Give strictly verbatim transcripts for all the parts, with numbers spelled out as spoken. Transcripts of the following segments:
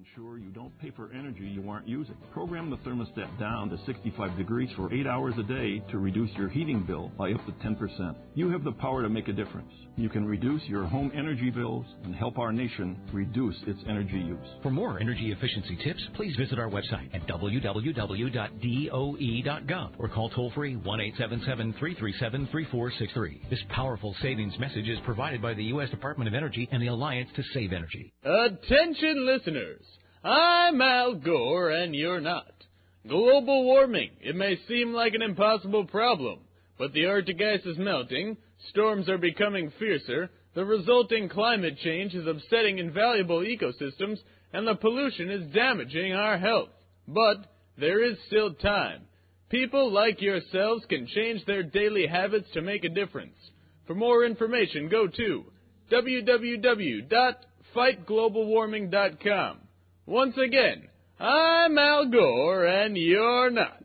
ensure you don't pay for energy you aren't using. Program the thermostat down to sixty-five degrees for eight hours a day to reduce your heating bill by up to ten percent. You have the power to make a difference. You can reduce your home energy bills and help our nation reduce its energy use. For more energy efficiency tips, please visit our website at w w w dot d o e dot gov or call toll-free one eight seven seven, three three seven, three four six three. This powerful savings message is provided by the U S Department of Energy and the Alliance to Save Energy. Attention listeners, I'm Al Gore and you're not. Global warming, it may seem like an impossible problem, but the Arctic ice is melting, storms are becoming fiercer, the resulting climate change is upsetting invaluable ecosystems, and the pollution is damaging our health. But there is still time. People like yourselves can change their daily habits to make a difference. For more information, go to w w w dot fight global warming dot com. Once again, I'm Al Gore, and you're not.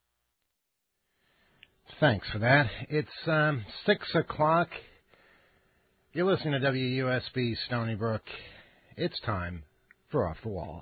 Thanks for that. It's um, six o'clock. You're listening to W U S B Stony Brook. It's time for Off the Wall.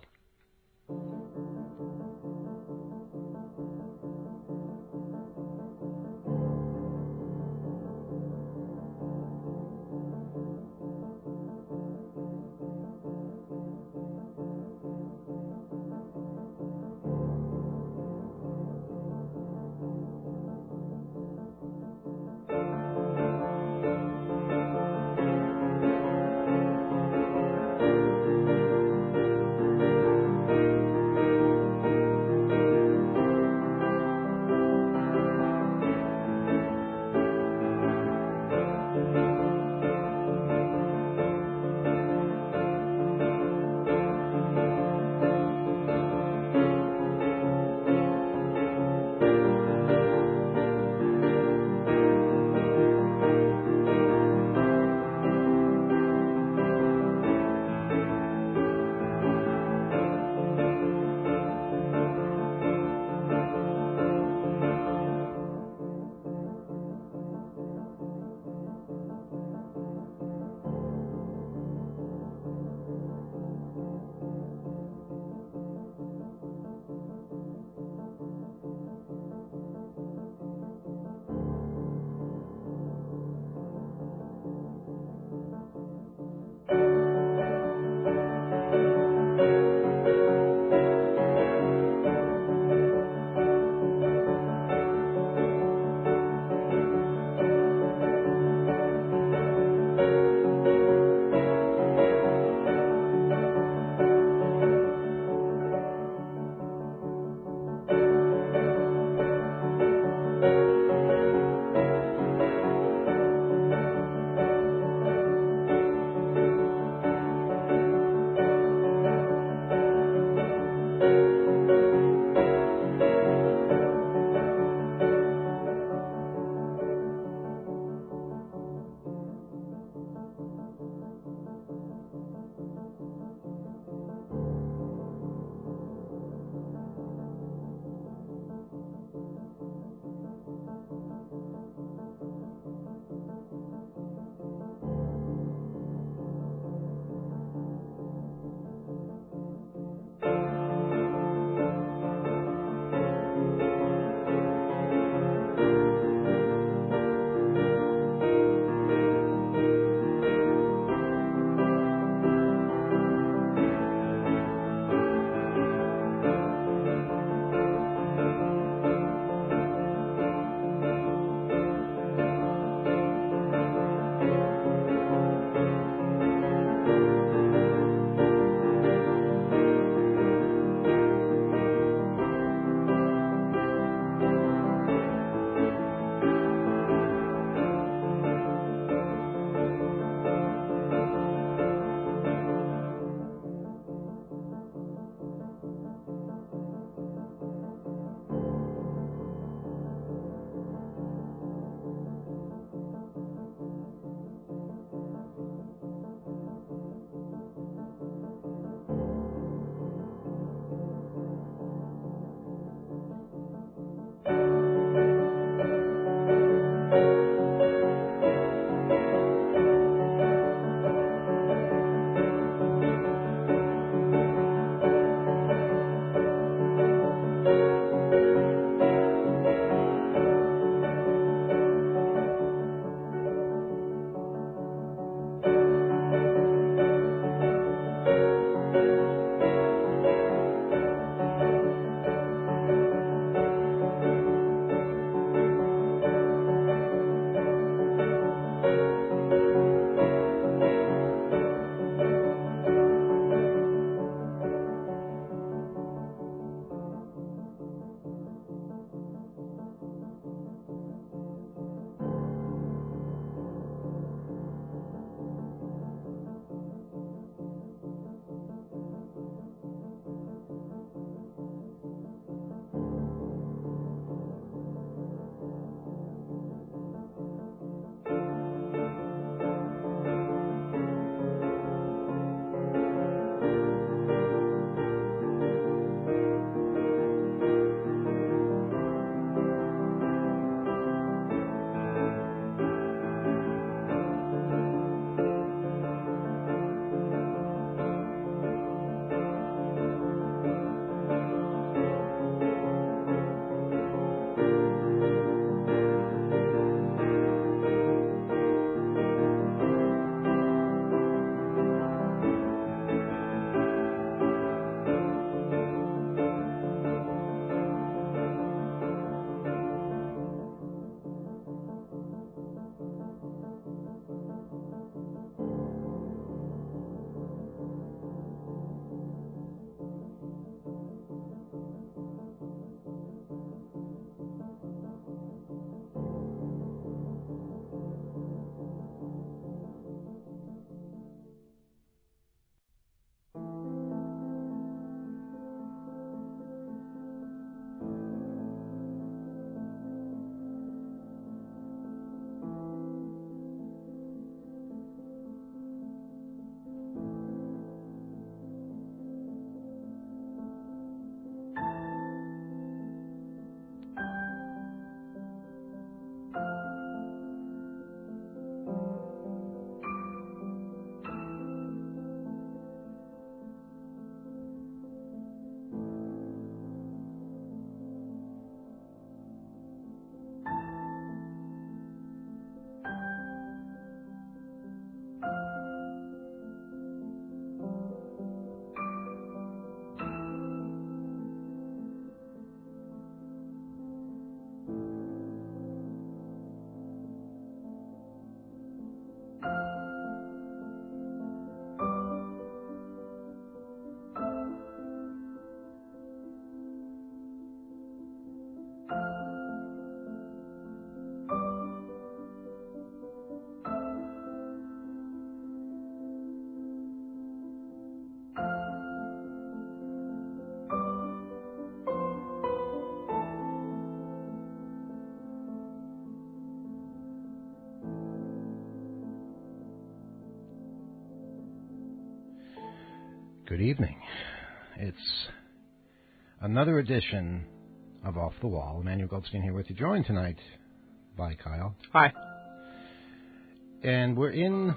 Good evening. It's another edition of Off the Wall. Emmanuel Goldstein here with you, joined tonight by Kyle. Hi. And we're in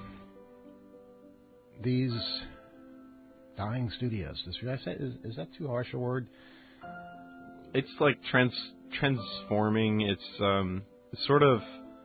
these dying studios. Should I say, is, is that too harsh a word? It's like trans transforming. It's um, sort of,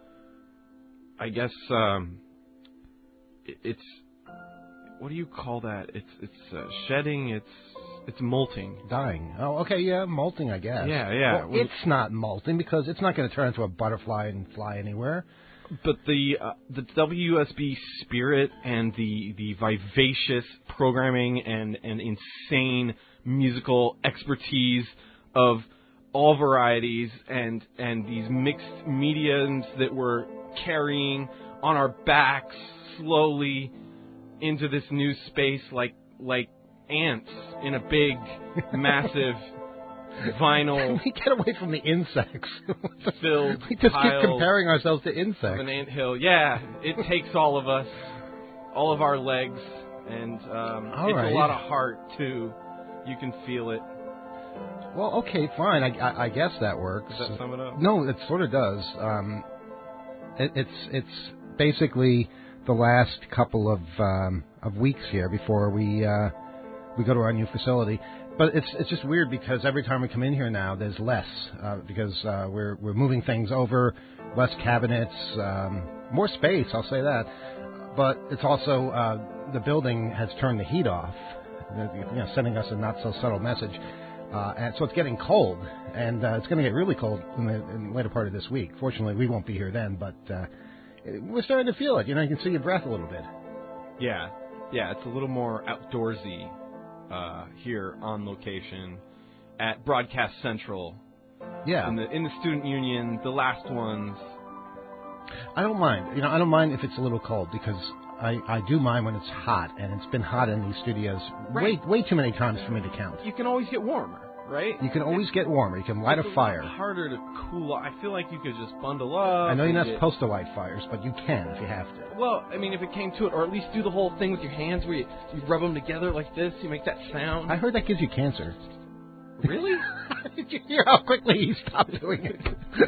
I guess, um, it, it's, what do you call that? It's it's uh, shedding. It's it's molting. Dying. Oh, okay, yeah, molting, I guess. Yeah, yeah. Well, it's not molting because it's not going to turn into a butterfly and fly anywhere. But the uh, the W U S B spirit and the the vivacious programming and, and insane musical expertise of all varieties and and these mixed mediums that we're carrying on our backs slowly into this new space like like ants in a big, massive vinyl. We get away from the insects. filled We just piles keep comparing ourselves to of insects. an anthill. Yeah, it takes all of us, all of our legs, and um, All it's right. a lot of heart too. You can feel it. Well, okay, fine. I, I, I guess that works. Does that sum it up? No, it sort of does. Um, it, it's it's basically the last couple of um, of weeks here before we uh, we go to our new facility. But it's it's just weird because every time we come in here now, there's less uh, because uh, we're we're moving things over, less cabinets, um, more space. I'll say that. But it's also uh, the building has turned the heat off, you know, sending us a not so subtle message. Uh, and so it's getting cold, and uh, it's going to get really cold in the, in the later part of this week. Fortunately, we won't be here then, but uh, we're starting to feel it. You know, you can see your breath a little bit. Yeah, yeah. It's a little more outdoorsy uh, here on location at Broadcast Central. Yeah, In the in the student union, the last ones. I don't mind. You know, I don't mind if it's a little cold because I, I do mind when it's hot, and it's been hot in these studios Right. way way too many times for me to count. You can always get warmer, right? You can always get warmer. You can light It's a fire. lot harder to cool off. I feel like you could just bundle up. I know you're not and get- supposed to light fires, but you can if you have to. Well, I mean, if it came to it, or at least do the whole thing with your hands where you, you rub them together like this, you make that sound. I heard that gives you cancer. Really? Did you hear how quickly he stopped doing it?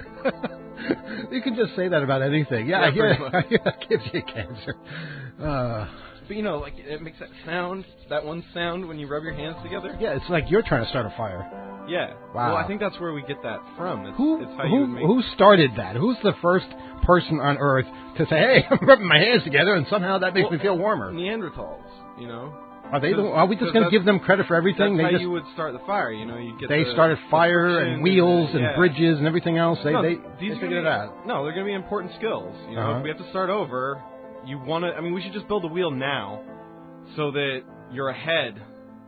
You can just say that about anything. Yeah, Yeah, I, hear, pretty much. I hear that gives you cancer. Uh, But, you know, like, it makes that sound, that one sound when you rub your hands together. yeah, it's like you're trying to start a fire. Yeah. Wow. Well, I think that's where we get that from. It's, Who it's how you would who, make... who started that? Who's the first person on Earth to say, "Hey, I'm rubbing my hands together, and somehow that makes Well, me feel warmer"? Neanderthals, you know? Are they? The, Because- are we just because going to that's- give them credit for everything? That's They how just you would start the fire, you know? You get they the, started the fire friction and wheels the- and yeah. bridges and everything else. They no, they, these they are figured it gonna be- out. No, they're going to be important skills. You know, Uh-huh. if we have to start over, you want to. I mean, we should just build a wheel now, so that you're ahead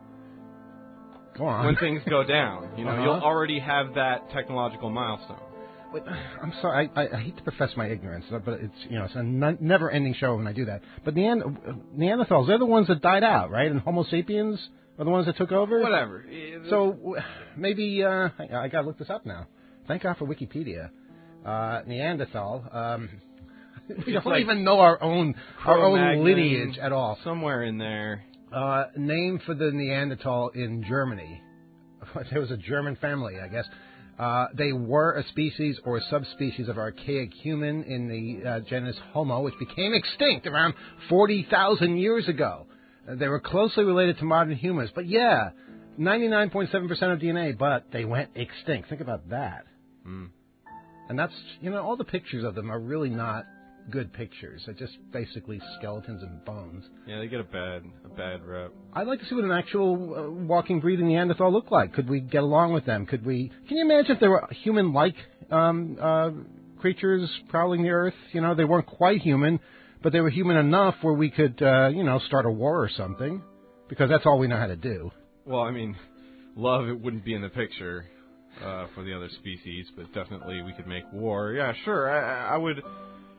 Go on. when things go down. You know, Uh-huh. you'll already have that technological milestone. But, I'm sorry, I, I, I hate to profess my ignorance, but it's you know it's a n- never-ending show when I do that. But Neand- Neanderthals, they're the ones that died out, right? And Homo sapiens are the ones that took over. Whatever. So w- maybe uh, I, I got to look this up now. Thank God for Wikipedia. Uh, Neanderthal. Um, we don't like even know our own our own Cro-Magnon, lineage at all. somewhere in there. Uh, name for the Neanderthal in Germany. There was a German family, I guess. Uh, they were a species or subspecies of archaic human in the uh, genus Homo, which became extinct around forty thousand years ago. Uh, they were closely related to modern humans. But yeah, ninety-nine point seven percent of D N A, but they went extinct. Think about that. Mm. And that's, you know, all the pictures of them are really not good pictures. They're just basically skeletons and bones. Yeah, they get a bad a bad rep. I'd like to see what an actual uh, walking, breathing Neanderthal looked like. Could we get along with them? Could we? Can you imagine if there were human-like um, uh, creatures prowling the earth? You know, they weren't quite human, but they were human enough where we could, uh, you know, start a war or something. Because that's all we know how to do. Well, I mean, love it wouldn't be in the picture uh, for the other species, but definitely we could make war. Yeah, sure. I, I would.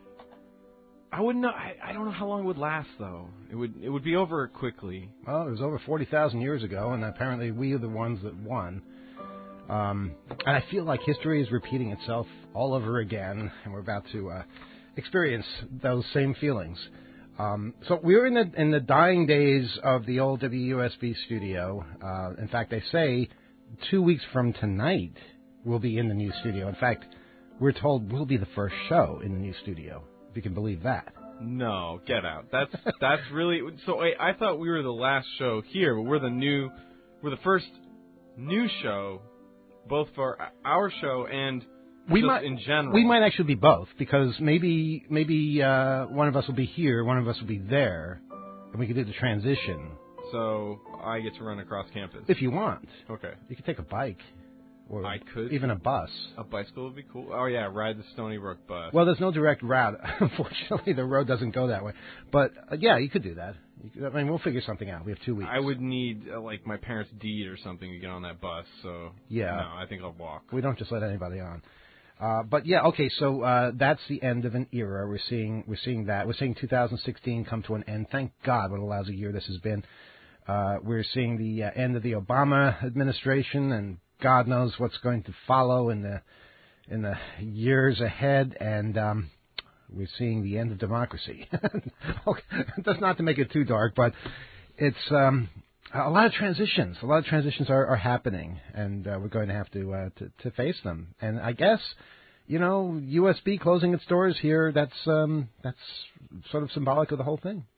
I wouldn't know. I, I don't know how long it would last, though. It would. It would be over quickly. Well, it was over forty thousand years ago, and apparently we are the ones that won. Um, and I feel like history is repeating itself all over again, and we're about to uh, experience those same feelings. Um, so we were in the in the dying days of the old W U S B studio. Uh, in fact, they say two weeks from tonight we'll be in the new studio. In fact, we're told we'll be the first show in the new studio, if you can believe that. No, get out. That's that's really so. Wait, I thought we were the last show here, but we're the new, we're the first new show, both for our show and we just might, in general. We might actually be both, because maybe maybe uh, one of us will be here, one of us will be there, and we could do the transition. So I get to run across campus. If you want. Okay. You could take a bike. Or I could. Even a bus. A bicycle would be cool. Oh, yeah, ride the Stony Brook bus. Well, there's no direct route. Unfortunately, the road doesn't go that way. But, uh, yeah, you could do that. You could, I mean, we'll figure something out. We have two weeks. I would need, uh, like, my parents' deed or something to get on that bus, so... Yeah. No, I think I'll walk. We don't just let anybody on. Uh, but, yeah, okay, so uh, that's the end of an era. We're seeing we're seeing that. We're seeing two thousand sixteen come to an end. Thank God what a lousy year this has been. Uh, we're seeing the uh, end of the Obama administration, and God knows what's going to follow in the in the years ahead, and um, we're seeing the end of democracy. Okay, that's not to make it too dark, but it's um, a lot of transitions. A lot of transitions are, are happening, and uh, we're going to have to, uh, to to face them. And I guess, you know, U S B closing its doors here, that's um, that's sort of symbolic of the whole thing.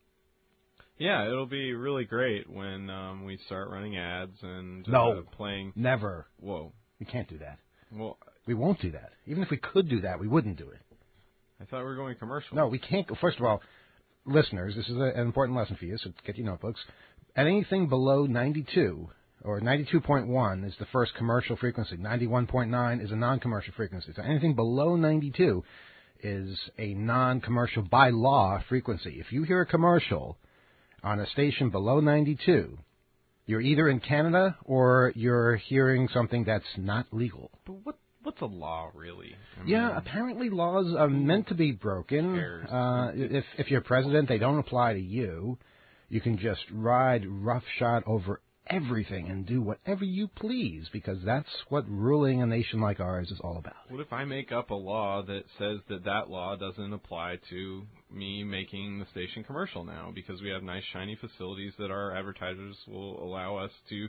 Yeah, it'll be really great when um, we start running ads and uh, no, playing. Never. Whoa. We can't do that. Well, we won't do that. Even if we could do that, we wouldn't do it. I thought we were going commercial. No, we can't go. First of all, listeners, this is a, an important lesson for you, so get your notebooks. Anything below ninety-two, or ninety-two point one is the first commercial frequency. ninety-one point nine is a non-commercial frequency. So anything below ninety-two is a non-commercial by law frequency. If you hear a commercial on a station below ninety-two, you're either in Canada or you're hearing something that's not legal. But what what's a law, really? I Yeah, mean, apparently laws are meant to be broken. Uh, if if you're president, they don't apply to you. You can just ride roughshod over everything and do whatever you please, because that's what ruling a nation like ours is all about. What if I make up a law that says that that law doesn't apply to me making the station commercial now, because we have nice shiny facilities that our advertisers will allow us to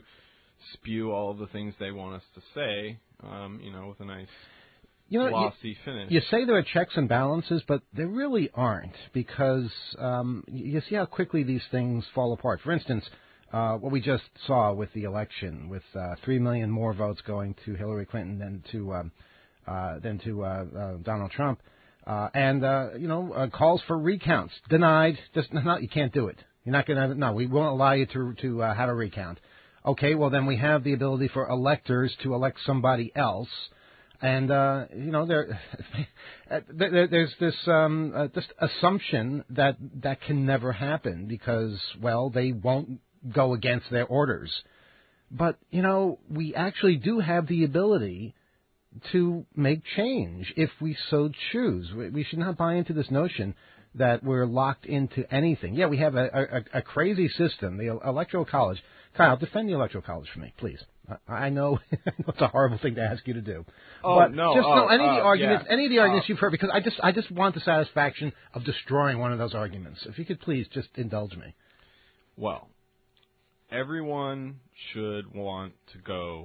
spew all of the things they want us to say, um, you know, with a nice you know, glossy you, finish. You say there are checks and balances, but there really aren't, because um, you see how quickly these things fall apart. For instance, Uh, what we just saw with the election, with uh, three million more votes going to Hillary Clinton than to um, uh, than to uh, uh, Donald Trump, uh, and uh, you know uh, calls for recounts denied. Just no, you can't do it. You're not going to. No, we won't allow you to to uh, have a recount. Okay, well then we have the ability for electors to elect somebody else, and uh, you know there, there there's this um, uh, this assumption that that can never happen because well they won't go against their orders. But, you know, we actually do have the ability to make change if we so choose. We should not buy into this notion that we're locked into anything. Yeah, we have a, a, a crazy system, the Electoral College. Kyle, defend the Electoral College for me, please. I know it's a horrible thing to ask you to do. Oh, but no. Just oh, no, any uh, of the arguments, yeah. any of the arguments uh, you've heard, because I just, I just want the satisfaction of destroying one of those arguments. If you could please just indulge me. Well, everyone should want to go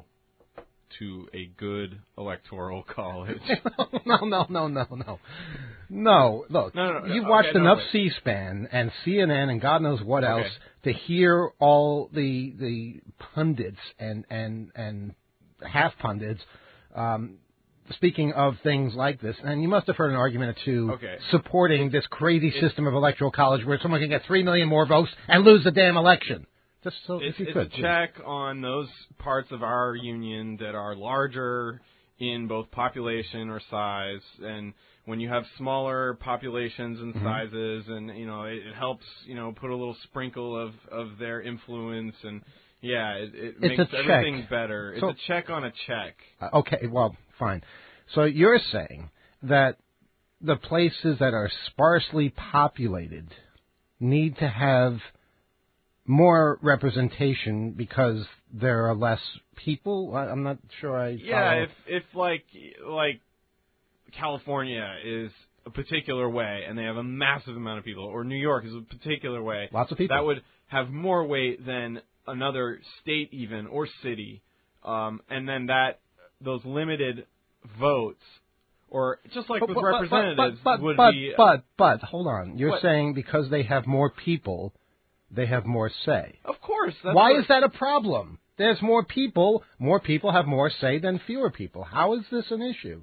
to a good electoral college. no, no, no, no, no. No, look, no, no, no, you've okay, watched no, enough wait. C-SPAN and C N N and God knows what Okay. else to hear all the the pundits and, and, and half pundits um, speaking of things like this. And you must have heard an argument or two Okay. supporting this crazy system of electoral college where someone can get three million more votes and lose the damn election. Just so It's, if you it's could, a please. check on those parts of our union that are larger in both population or size, and when you have smaller populations and Mm-hmm. sizes, and you know it, it helps you know put a little sprinkle of, of their influence, and yeah, it, it It's makes a check. everything better. It's So- a check on a check. Uh, okay, well, fine. So you're saying that the places that are sparsely populated need to have more representation because there are less people? I, I'm not sure I Yeah, follow. if if like like California is a particular way, and they have a massive amount of people, or New York is a particular way, lots of people, that would have more weight than another state even, or city, um, and then that, those limited votes, or just like but, with but, representatives, but, but, would but, be... But, but, but, hold on. You're what? saying because they have more people, they have more say. Of course. That's Why what, is that a problem? There's more people. More people have more say than fewer people. How is this an issue?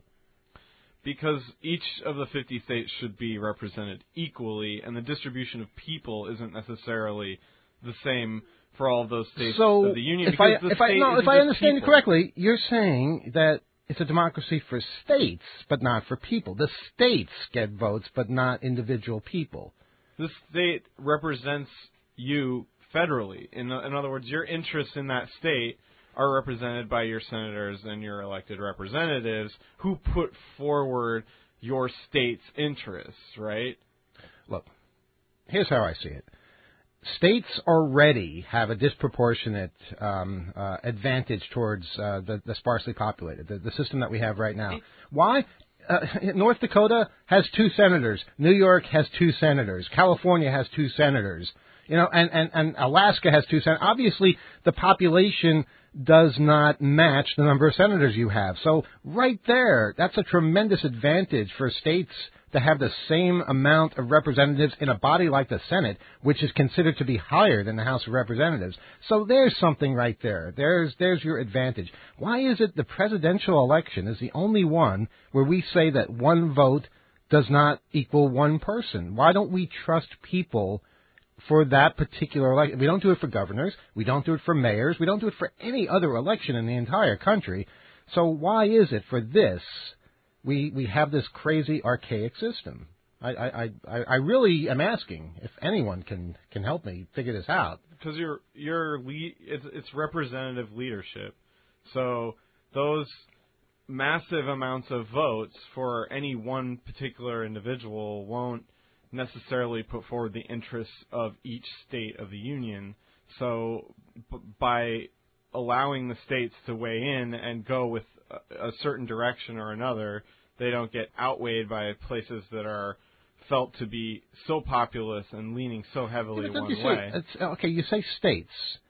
Because each of the fifty states should be represented equally, and the distribution of people isn't necessarily the same for all of those states so of the union. If I, because the if I, state no, isn't if I just understand people. you correctly, you're saying that it's a democracy for states, but not for people. The states get votes, but not individual people. The state represents you federally. In, in other words, your interests in that state are represented by your senators and your elected representatives who put forward your state's interests, right? Look, here's how I see it. States already have a disproportionate um, uh, advantage towards uh, the, the sparsely populated, the, the system that we have right now. Why? Uh, North Dakota has two senators. New York has two senators. California has two senators. You know, and, and, and Alaska has two senators. Obviously, the population does not match the number of senators you have. So right there, that's a tremendous advantage for states to have the same amount of representatives in a body like the Senate, which is considered to be higher than the House of Representatives. So there's something right there. There's there's your advantage. Why is it the presidential election is the only one where we say that one vote does not equal one person? Why don't we trust people for that particular election? We don't do it for governors. We don't do it for mayors. We don't do it for any other election in the entire country. So why is it for this we we have this crazy archaic system? I I, I, I really am asking if anyone can, can help me figure this out. Because you're you're le- it's it's representative leadership. So those massive amounts of votes for any one particular individual won't necessarily put forward the interests of each state of the union. So b- by allowing the states to weigh in and go with a, a certain direction or another, they don't get outweighed by places that are felt to be so populous and leaning so heavily yeah, one you say, way. It's, okay, you say states,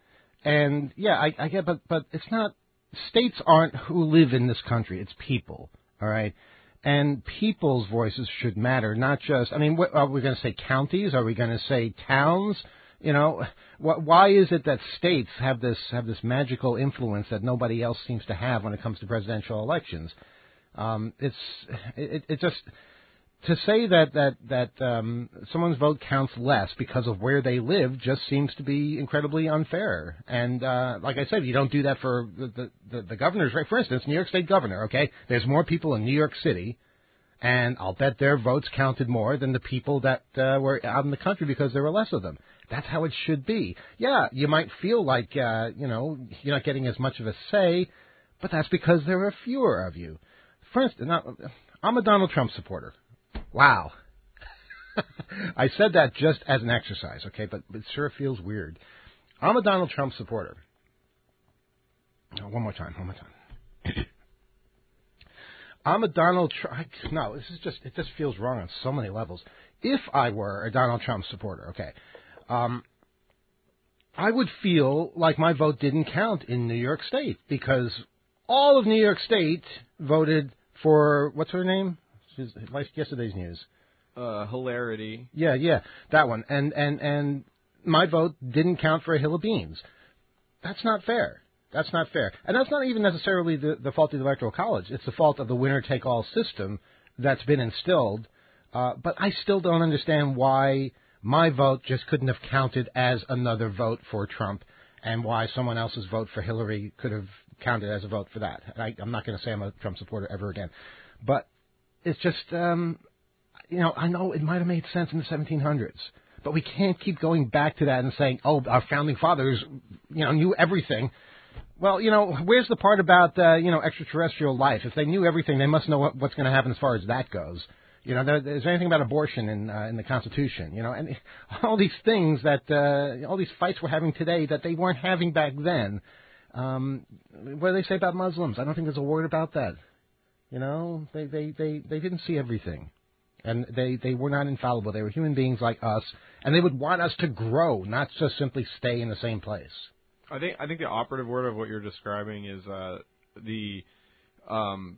and yeah, I, I get, but but it's not. States aren't who live in this country. It's people. All right. And people's voices should matter, not just, I mean, what, are we going to say counties? Are we going to say towns? You know, wh- why is it that states have this have this magical influence that nobody else seems to have when it comes to presidential elections? Um, it's it, it just to say that that that um, someone's vote counts less because of where they live just seems to be incredibly unfair. And uh, like I said, you don't do that for the, the, the governor's race. For instance, New York State governor. Okay, there's more people in New York City, and I'll bet their votes counted more than the people that uh, were out in the country because there were less of them. That's how it should be. Yeah, you might feel like uh, you know you're not getting as much of a say, but that's because there are fewer of you. For instance, now, I'm a Donald Trump supporter. Wow. I said that just as an exercise, okay, but it sure feels weird. I'm a Donald Trump supporter. Oh, one more time, one more time. I'm a Donald Trump. No, this is just, it just feels wrong on so many levels. If I were a Donald Trump supporter, okay, um, I would feel like my vote didn't count in New York State because all of New York State voted for, what's her name? Like yesterday's news. Uh, hilarity. Yeah, yeah, that one. And and and my vote didn't count for a hill of beans. That's not fair. That's not fair. And that's not even necessarily the, the fault of the Electoral College. It's the fault of the winner-take-all system that's been instilled. Uh, but I still don't understand why my vote just couldn't have counted as another vote for Trump and why someone else's vote for Hillary could have counted as a vote for that. I, I'm not going to say I'm a Trump supporter ever again. But it's just, um, you know, I know it might have made sense in the seventeen hundreds, but we can't keep going back to that and saying, oh, our founding fathers, you know, knew everything. Well, you know, where's the part about, uh, you know, extraterrestrial life? If they knew everything, they must know what, what's going to happen as far as that goes. You know, there, is there anything about abortion in uh, in the Constitution? You know, and all these things that, uh, all these fights we're having today that they weren't having back then. Um, what do they say about Muslims? I don't think there's a word about that. You know, they, they, they, they didn't see everything. And they, they were not infallible. They were human beings like us, and they would want us to grow, not just simply stay in the same place. I think I think the operative word of what you're describing is uh, the um,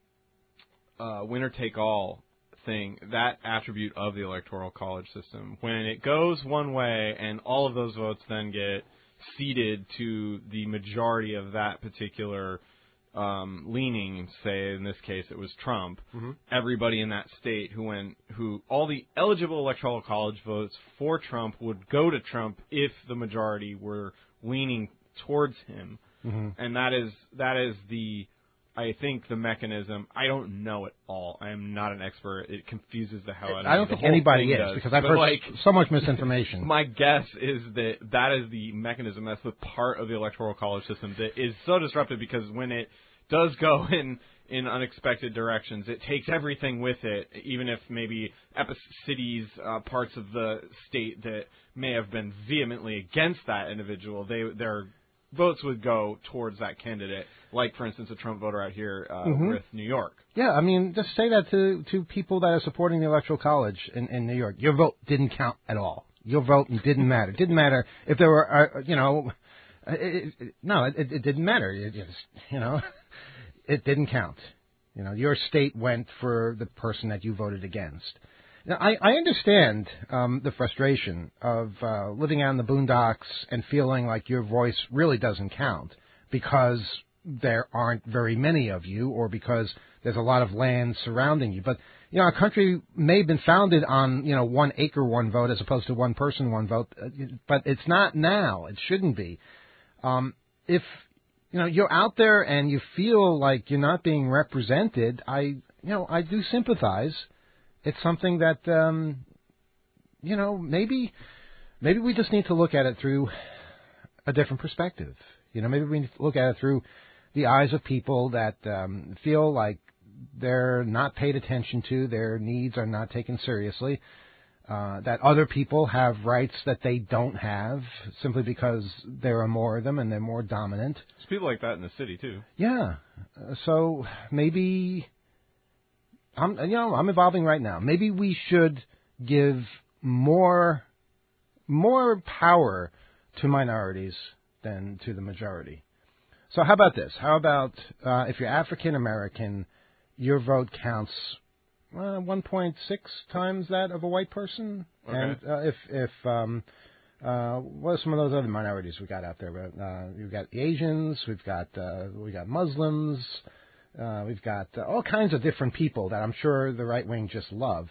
uh, winner-take-all thing, that attribute of the Electoral College system. When it goes one way and all of those votes then get ceded to the majority of that particular Um, leaning, say in this case it was Trump, mm-hmm. everybody in that state who went, who all the eligible electoral college votes for Trump would go to Trump if the majority were leaning towards him, mm-hmm. and that is that is the, I think the mechanism. I don't know it all. I am not an expert. It confuses the hell out of me. I don't the think anybody is does. because I've but heard like, so much misinformation. My guess is that that is the mechanism. That's the part of the electoral college system that is so disruptive because when it does go in, in unexpected directions, it takes everything with it, even if maybe epi- cities, uh, parts of the state that may have been vehemently against that individual, they their votes would go towards that candidate, like, for instance, a Trump voter out here uh, mm-hmm. with New York. Yeah, I mean, just say that to, to people that are supporting the Electoral College in, in New York. Your vote didn't count at all. Your vote didn't matter. It didn't matter if there were, uh, you know, it, it, no, it, it didn't matter. It, it, you know, it didn't count. You know, your state went for the person that you voted against. Now, I, I understand um, the frustration of uh, living out in the boondocks and feeling like your voice really doesn't count because there aren't very many of you or because there's a lot of land surrounding you. But, you know, our country may have been founded on, you know, one acre, one vote as opposed to one person, one vote. But it's not now. It shouldn't be. Um, if, you know, you're out there and you feel like you're not being represented, I, you know, I do sympathize. It's something that, um, you know, maybe maybe we just need to look at it through a different perspective. You know, maybe we need to look at it through the eyes of people that um, feel like they're not paid attention to, their needs are not taken seriously, uh, that other people have rights that they don't have simply because there are more of them and they're more dominant. There's people like that in the city, too. Yeah. Uh, so maybe... I'm, you know, I'm evolving right now. Maybe we should give more, more power to minorities than to the majority. So how about this? How about uh, if you're African American, your vote counts uh, one point six times that of a white person? Okay. And uh, if if um, uh, what are some of those other minorities we got out there? Uh, we've got Asians, we've got uh, we got Muslims. Uh, we've got uh, all kinds of different people that I'm sure the right wing just love.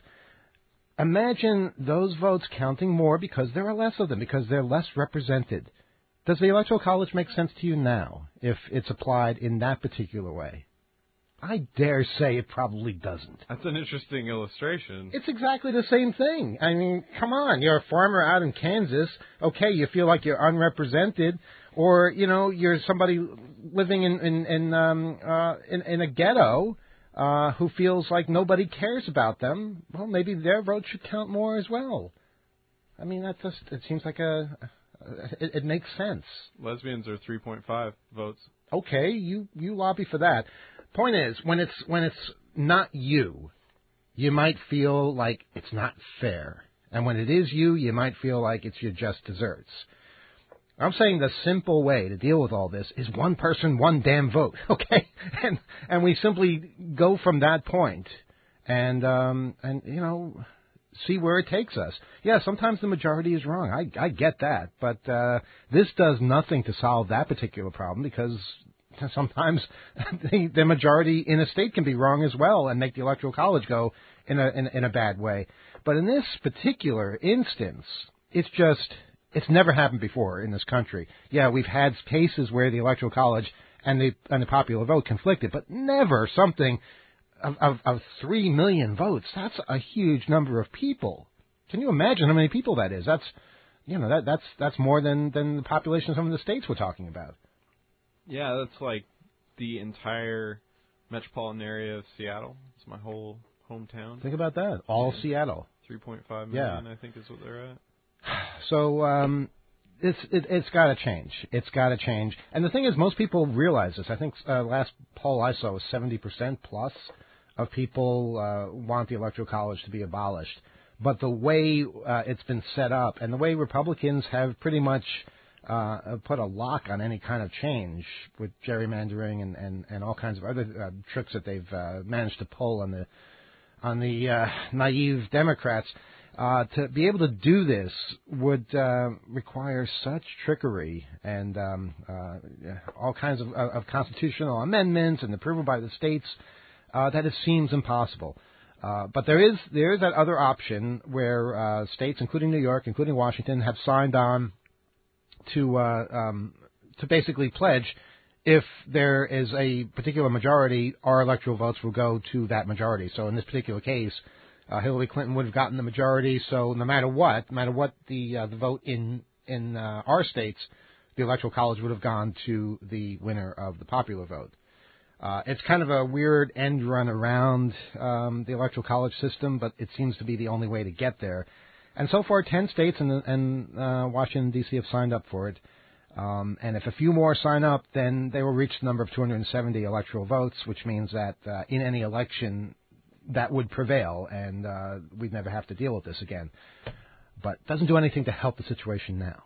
Imagine those votes counting more because there are less of them, because they're less represented. Does the Electoral College make sense to you now if it's applied in that particular way? I dare say it probably doesn't. That's an interesting illustration. It's exactly the same thing. I mean, come on, you're a farmer out in Kansas. Okay, you feel like you're unrepresented. Or, you know, you're somebody living in in in, um, uh, in, in a ghetto uh, who feels like nobody cares about them. Well, maybe their vote should count more as well. I mean, that just it seems like a it, it makes sense. Lesbians are three point five votes. Okay, you you lobby for that. Point is, when it's when it's not you, you might feel like it's not fair, and when it is you, you might feel like it's your just desserts. I'm saying the simple way to deal with all this is one person, one damn vote, okay? And and we simply go from that point and, um, and you know, see where it takes us. Yeah, sometimes the majority is wrong. I, I get that. But uh, this does nothing to solve that particular problem because sometimes the, the majority in a state can be wrong as well and make the Electoral College go in a, in, in a bad way. But in this particular instance, it's just... It's never happened before in this country. Yeah, we've had cases where the Electoral College and the and the popular vote conflicted, but never something of, of, of three million votes. That's a huge number of people. Can you imagine how many people that is? That's, you know, that that's that's more than, than the population of some of the states we're talking about. Yeah, that's like the entire metropolitan area of Seattle. It's my whole hometown. Think about that. All yeah. Seattle. three point five million, yeah. I think, is what they're at. So um, it's it, it's got to change. It's got to change. And the thing is, most people realize this. I think uh, last poll I saw was seventy percent plus of people uh, want the Electoral College to be abolished. But the way uh, it's been set up and the way Republicans have pretty much uh, put a lock on any kind of change with gerrymandering and, and, and all kinds of other uh, tricks that they've uh, managed to pull on the on the uh, naive Democrats, uh, to be able to do this would uh, require such trickery and um, uh, all kinds of, of constitutional amendments and approval by the states uh, that it seems impossible. Uh, but there is there is that other option where uh, states, including New York, including Washington, have signed on to uh, um, to basically pledge if there is a particular majority, our electoral votes will go to that majority. So in this particular case, uh, Hillary Clinton would have gotten the majority. So no matter what, no matter what the uh, the vote in in uh, our states, the Electoral College would have gone to the winner of the popular vote. Uh, it's kind of a weird end run around um, the Electoral College system, but it seems to be the only way to get there. And so far, ten states and, and uh, Washington, D C have signed up for it. Um, and if a few more sign up, then they will reach the number of two hundred seventy electoral votes, which means that uh, in any election, that would prevail, and uh, we'd never have to deal with this again. But it doesn't do anything to help the situation now.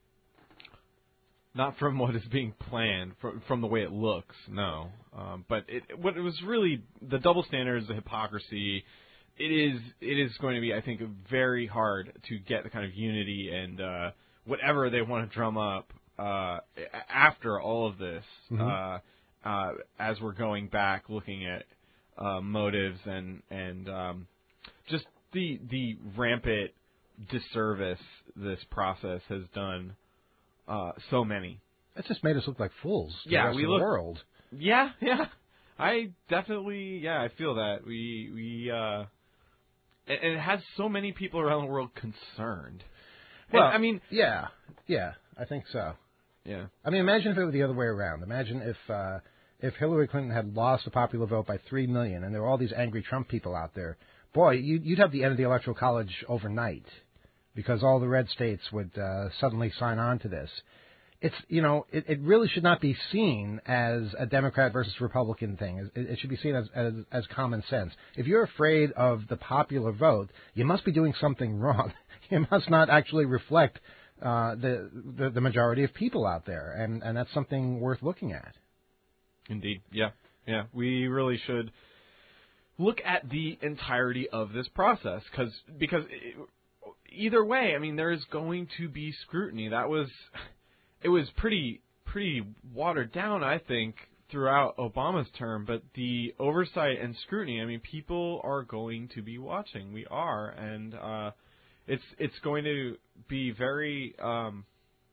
Not from what is being planned, from, from the way it looks, no. Um, but it, what it was really, the double standards, the hypocrisy, it is it is going to be, I think, very hard to get the kind of unity and uh, whatever they want to drum up uh, after all of this, mm-hmm. uh, uh, as we're going back looking at uh, motives and and um, just the the rampant disservice this process has done. Uh, so many. It's just made us look like fools to yeah, the rest we of look, the world. Yeah, yeah. I definitely, yeah, I feel that. We, we, uh, and, and it has so many people around the world concerned. Well, and, I mean, yeah, yeah, I think so. Yeah. I mean, imagine if it were the other way around. Imagine if, uh, if Hillary Clinton had lost the popular vote by three million and there were all these angry Trump people out there. Boy, you'd, you'd have the end of the Electoral College overnight, because all the red states would uh, suddenly sign on to this. It's, you know, it, it really should not be seen as a Democrat versus Republican thing. It, it should be seen as, as as common sense. If you're afraid of the popular vote, you must be doing something wrong. You must not actually reflect uh, the, the the majority of people out there, and, and that's something worth looking at. Indeed, yeah, yeah. We really should look at the entirety of this process, cause, because... It, Either way, I mean, there is going to be scrutiny. That was, it was pretty, pretty watered down, I think, throughout Obama's term. But the oversight and scrutiny, I mean, people are going to be watching. We are, and uh, it's it's going to be very, um,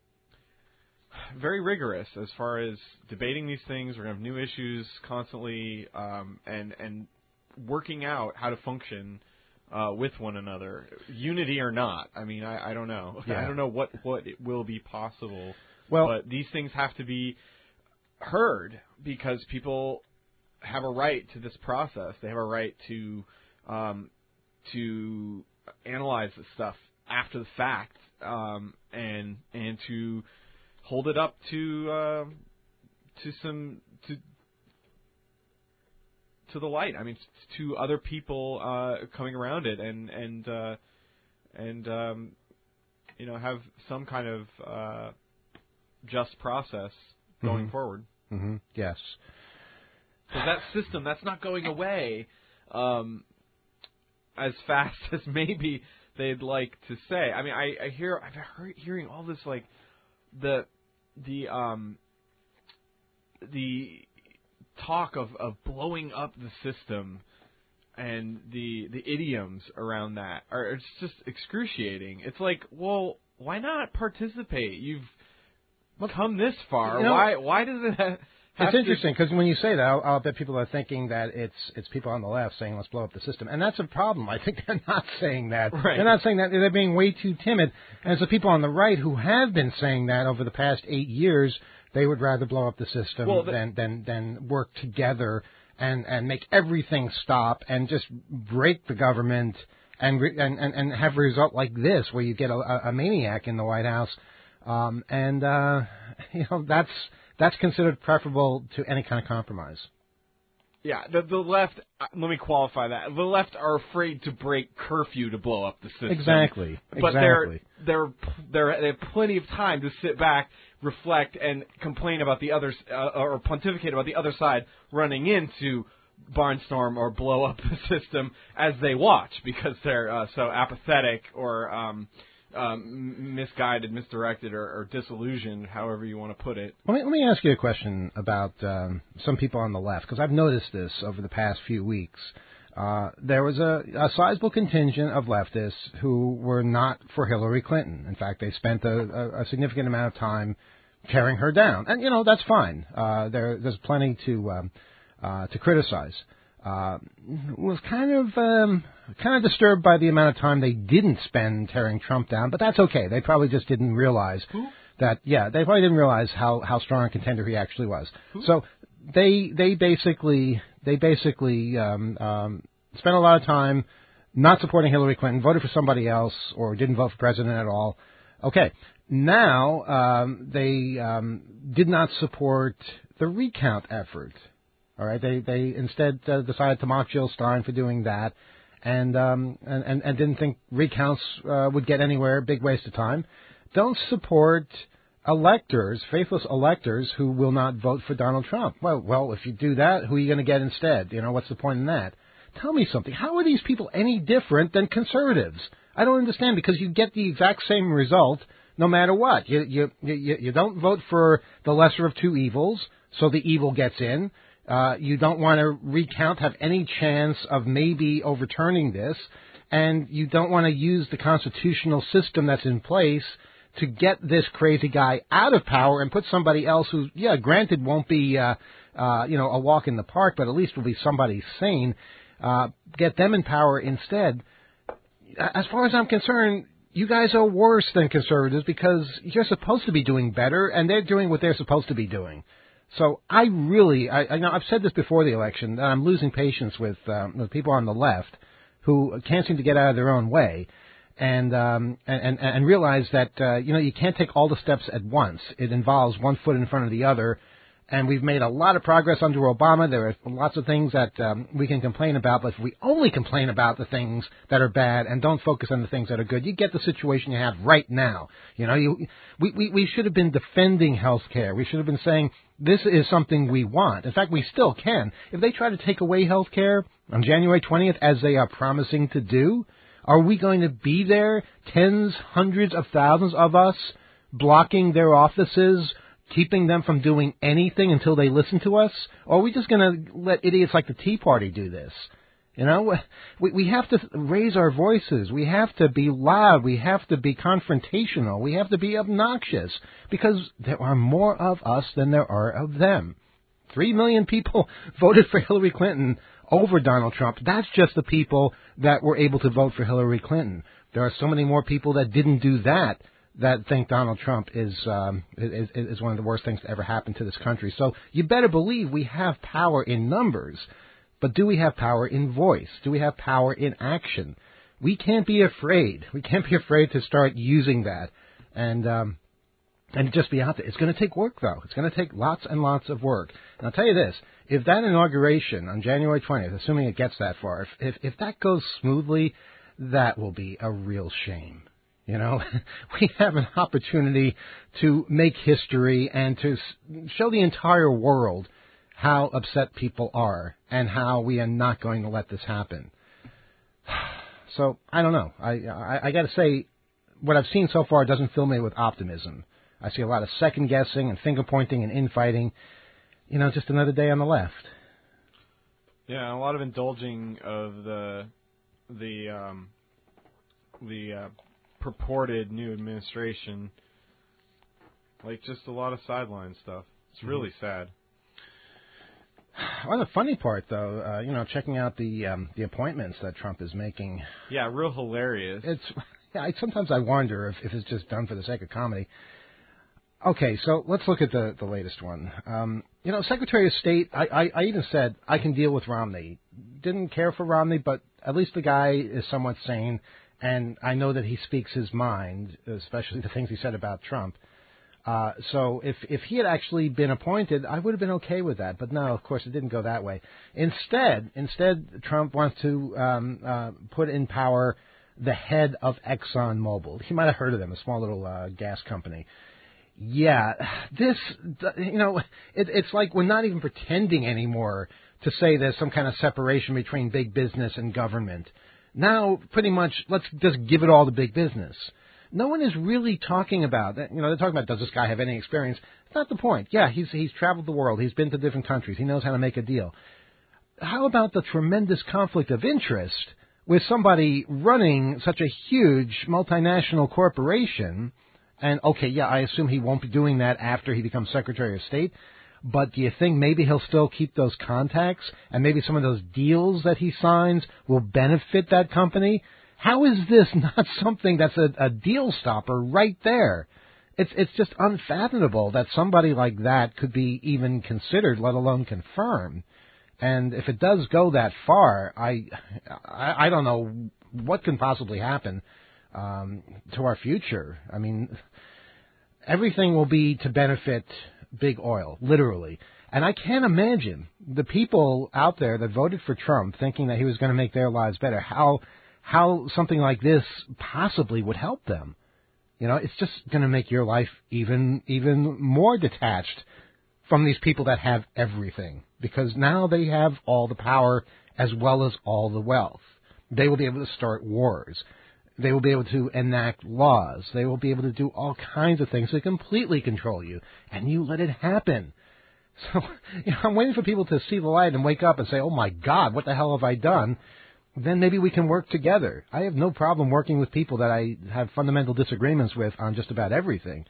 very rigorous as far as debating these things. We're going to have new issues constantly, um, and and working out how to function. Uh, with one another, unity or not. I mean, I, I don't know. Yeah. I don't know what, what it will be possible. Well, but these things have to be heard because people have a right to this process. They have a right to um, to analyze this stuff after the fact, um, and and to hold it up to uh, to some to. to the light. I mean, to other people uh, coming around it, and and uh, and um, you know, have some kind of uh, just process going mm-hmm. forward. Mm-hmm. Yes, because that system that's not going away um, as fast as maybe they'd like to say. I mean, I, I hear I've heard hearing all this like the the um the talk of, of blowing up the system and the the idioms around that are it's just excruciating. It's like, well, why not participate? You've come this far. You know, why why does it have It's interesting because when you say that, I'll, I'll bet people are thinking that it's it's people on the left saying let's blow up the system, and that's a problem. I think they're not saying that. Right. They're not saying that. They're being way too timid. And it's the people on the right who have been saying that over the past eight years. They would rather blow up the system well, the, than, than than work together and, and make everything stop and just break the government and re, and, and and have a result like this where you get a, a maniac in the White House, um, and uh, you know that's that's considered preferable to any kind of compromise. Yeah, the, the left, uh, let me qualify that. The left are afraid to break curfew to blow up the system. Exactly. But exactly. they're, they're, they're, they have plenty of time to sit back, reflect, and complain about the others, uh, or pontificate about the other side running into barnstorm or blow up the system as they watch, because they're uh, so apathetic or um, um, misguided, misdirected, or, or disillusioned, however you want to put it. Let me, let me ask you a question about um, some people on the left, because I've noticed this over the past few weeks. Uh, there was a, a sizable contingent of leftists who were not for Hillary Clinton. In fact, they spent a, a, a significant amount of time tearing her down. And, you know, that's fine. Uh, there, there's plenty to um, uh, to criticize. Uh, was kind of um, kind of disturbed by the amount of time they didn't spend tearing Trump down, but that's okay. They probably just didn't realize Who? that. Yeah, they probably didn't realize how, how strong a contender he actually was. Who? So they they basically they basically um, um, spent a lot of time not supporting Hillary Clinton, voted for somebody else, or didn't vote for president at all. Okay, now um, they um, did not support the recount effort. All right, they they instead uh, decided to mock Jill Stein for doing that, and um and, and, and didn't think recounts uh, would get anywhere. Big waste of time. Don't support electors, faithless electors who will not vote for Donald Trump. Well, well, if you do that, who are you going to get instead? You know, what's the point in that? Tell me something. How are these people any different than conservatives? I don't understand, because you get the exact same result no matter what. You you you, you don't vote for the lesser of two evils, so the evil gets in. Uh, you don't want to recount, have any chance of maybe overturning this, and you don't want to use the constitutional system that's in place to get this crazy guy out of power and put somebody else who, yeah, granted won't be, uh, uh, you know, a walk in the park, but at least will be somebody sane, uh, get them in power instead. As far as I'm concerned, you guys are worse than conservatives, because you're supposed to be doing better, and they're doing what they're supposed to be doing. So I really, I, I know I've said this before the election, that I'm losing patience with, um, with people on the left who can't seem to get out of their own way, and um, and, and realize that uh, you know you can't take all the steps at once. It involves one foot in front of the other, and we've made a lot of progress under Obama. There are lots of things that um, we can complain about, but if we only complain about the things that are bad and don't focus on the things that are good, you get the situation you have right now. You know, you we we, we should have been defending health care. We should have been saying, this is something we want. In fact, we still can. If they try to take away health care on January twentieth, as they are promising to do, are we going to be there, tens, hundreds of thousands of us, blocking their offices, keeping them from doing anything until they listen to us? Or are we just going to let idiots like the Tea Party do this? You know, we we have to raise our voices. We have to be loud. We have to be confrontational. We have to be obnoxious, because there are more of us than there are of them. Three million people voted for Hillary Clinton over Donald Trump. That's just the people that were able to vote for Hillary Clinton. There are so many more people that didn't do that that think Donald Trump is, um, is is one of the worst things to ever happen to this country. So you better believe we have power in numbers. But do we have power in voice? Do we have power in action? We can't be afraid. We can't be afraid to start using that and um, and just be out there. It's going to take work, though. It's going to take lots and lots of work. And I'll tell you this, if that inauguration on January twentieth, assuming it gets that far, if, if, if that goes smoothly, that will be a real shame. You know, we have an opportunity to make history and to show the entire world how upset people are and how we are not going to let this happen. So, I don't know. I, I, I got to say, what I've seen so far doesn't fill me with optimism. I see a lot of second-guessing and finger-pointing and infighting. You know, just another day on the left. Yeah, a lot of indulging of the the um, the uh, purported new administration. Like, just a lot of sideline stuff. It's really mm-hmm. sad. Well, the funny part, though, uh, you know, checking out the um, the appointments that Trump is making. Yeah, real hilarious. It's yeah. I, sometimes I wonder if, if it's just done for the sake of comedy. Okay, so let's look at the, the latest one. Um, you know, Secretary of State, I, I, I even said I can deal with Romney. Didn't care for Romney, but at least the guy is somewhat sane, and I know that he speaks his mind, especially the things he said about Trump. Uh, so if if he had actually been appointed, I would have been okay with that. But no, of course, it didn't go that way. Instead, instead, Trump wants to um, uh, put in power the head of ExxonMobil. You might have heard of them, a small little uh, gas company. Yeah, this, you know, it, it's like we're not even pretending anymore to say there's some kind of separation between big business and government. Now, pretty much, let's just give it all to big business. No one is really talking about that. You know, they're talking about, does this guy have any experience? That's not the point. Yeah, he's he's traveled the world. He's been to different countries. He knows how to make a deal. How about the tremendous conflict of interest with somebody running such a huge multinational corporation? And, okay, yeah, I assume he won't be doing that after he becomes Secretary of State. But do you think maybe he'll still keep those contacts? And maybe some of those deals that he signs will benefit that company? How is this not something that's a, a deal stopper right there? It's it's just unfathomable that somebody like that could be even considered, let alone confirmed. And if it does go that far, I I, I don't know what can possibly happen um, to our future. I mean, everything will be to benefit big oil, literally. And I can't imagine the people out there that voted for Trump thinking that he was going to make their lives better, how how something like this possibly would help them. You know, it's just going to make your life even even more detached from these people that have everything, because now they have all the power as well as all the wealth. They will be able to start wars. They will be able to enact laws. They will be able to do all kinds of things to completely control you, and you let it happen. So, you know, I'm waiting for people to see the light and wake up and say, oh, my God, what the hell have I done? Then maybe we can work together. I have no problem working with people that I have fundamental disagreements with on just about everything.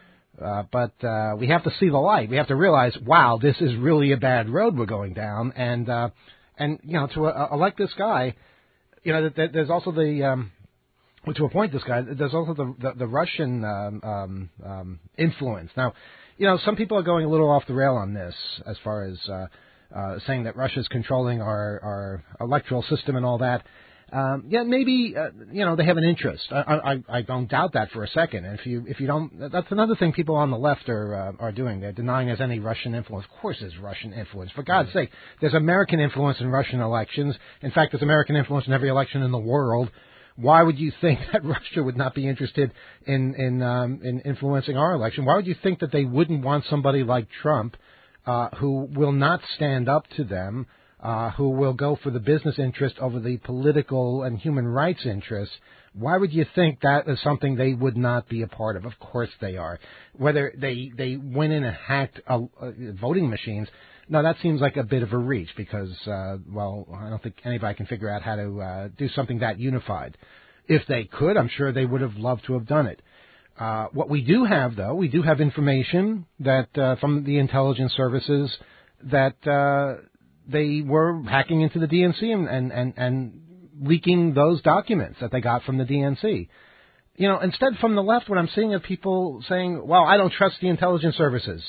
Uh, but uh, we have to see the light. We have to realize, wow, this is really a bad road we're going down. And, uh, and you know, to uh, elect this guy, you know, th- there's also the, um, to appoint this guy, there's also the, the, the Russian um, um, um, influence. Now, you know, some people are going a little off the rail on this as far as uh, uh, saying that Russia's controlling our, our electoral system and all that. Um, yeah, maybe, uh, you know, they have an interest. I, I, I don't doubt that for a second. And if you, if you don't, that's another thing people on the left are, uh, are doing. They're denying there's any Russian influence. Of course there's Russian influence. For God's sake, there's American influence in Russian elections. In fact, there's American influence in every election in the world. Why would you think that Russia would not be interested in, in, um, in influencing our election? Why would you think that they wouldn't want somebody like Trump, uh, who will not stand up to them, Uh, who will go for the business interest over the political and human rights interests? Why would you think that is something they would not be a part of? Of course they are. Whether they, they went in and hacked uh, uh, voting machines, no, that seems like a bit of a reach because, uh, well, I don't think anybody can figure out how to uh, do something that unified. If they could, I'm sure they would have loved to have done it. Uh, what we do have, though, we do have information that uh, from the intelligence services that uh, they were hacking into the D N C and, and, and, and leaking those documents that they got from the D N C. You know, instead from the left, what I'm seeing are people saying, well, I don't trust the intelligence services.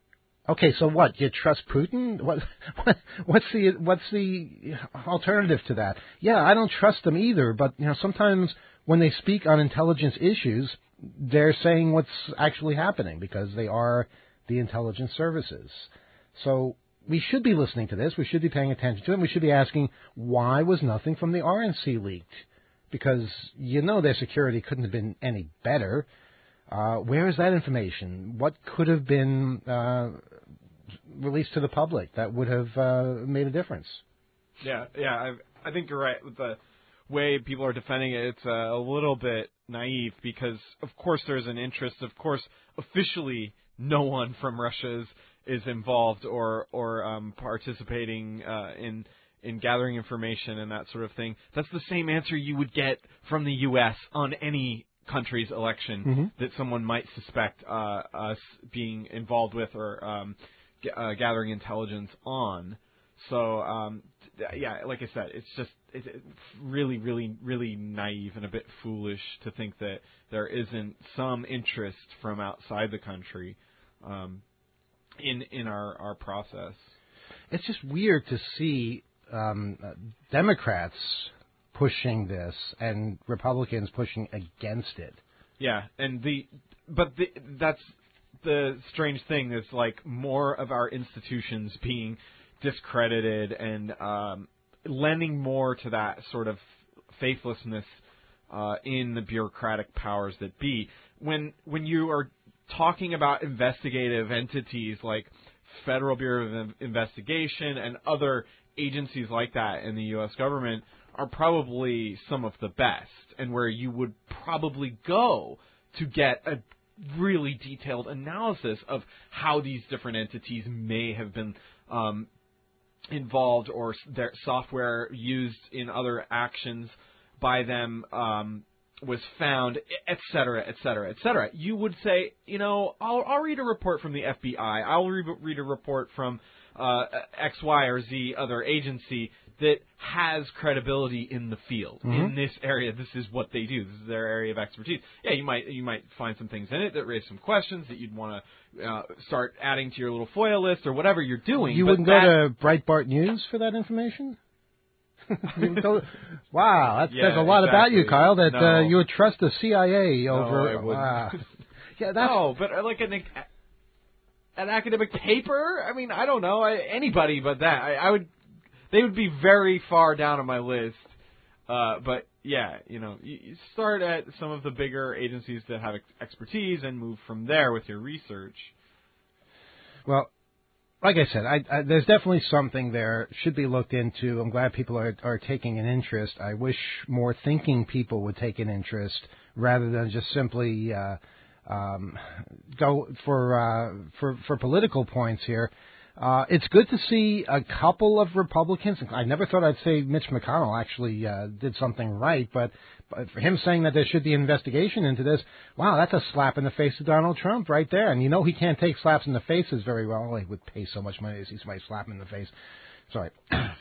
Okay, so what? You trust Putin? What, what what's the what's the alternative to that? Yeah, I don't trust them either, but you know, sometimes when they speak on intelligence issues, they're saying what's actually happening because they are the intelligence services. So we should be listening to this. We should be paying attention to it. And we should be asking, why was nothing from the R N C leaked? Because you know their security couldn't have been any better. Uh, where is that information? What could have been uh, released to the public that would have uh, made a difference? Yeah, yeah, I, I think you're right with the way people are defending it. It's uh, a little bit naive because, of course, there's an interest. Of course, officially, no one from Russia is is involved or or um, participating uh, in in gathering information and that sort of thing. That's the same answer you would get from the U S on any country's election mm-hmm. that someone might suspect uh, us being involved with or um, g- uh, gathering intelligence on. So um, th- yeah, like I said, it's just it's really, really, really naive and a bit foolish to think that there isn't some interest from outside the country Um, in in our, our process. It's just weird to see um, Democrats pushing this and Republicans pushing against it. Yeah, and the but the, that's the strange thing is like more of our institutions being discredited and um, lending more to that sort of faithlessness uh, in the bureaucratic powers that be. When when you are talking about investigative entities like Federal Bureau of Investigation and other agencies like that in the U S government are probably some of the best, and where you would probably go to get a really detailed analysis of how these different entities may have been um, involved, or their software used in other actions by them um, was found, et cetera, et cetera, et cetera. You would say, you know, I'll, I'll read a report from the F B I. I'll re- read a report from uh, X, Y, or Z other agency that has credibility in the field. Mm-hmm. In this area, this is what they do. This is their area of expertise. Yeah, you might you might find some things in it that raise some questions that you'd want to uh, start adding to your little FOIA list or whatever you're doing. You but wouldn't that, go to Breitbart News for that information? go, wow, that yeah, says a lot exactly. about you, Kyle, that no. uh, you would trust the C I A over... No, I wouldn't. Wow. Yeah, that's... No, but uh, like an, an academic paper? I mean, I don't know. I, anybody but that. I, I would... They would be very far down on my list. Uh, but, yeah, you know, you, you start at some of the bigger agencies that have ex- expertise and move from there with your research. Well, like I said, I, I, there's definitely something there. Should be looked into. I'm glad people are, are taking an interest. I wish more thinking people would take an interest rather than just simply uh, um, go for, uh, for for political points here. Uh, it's good to see a couple of Republicans. I never thought I'd say Mitch McConnell actually uh, did something right, but, but for him saying that there should be an investigation into this, wow, that's a slap in the face of Donald Trump right there. And you know he can't take slaps in the faces very well. He would pay so much money to see somebody slap him in the face. Sorry.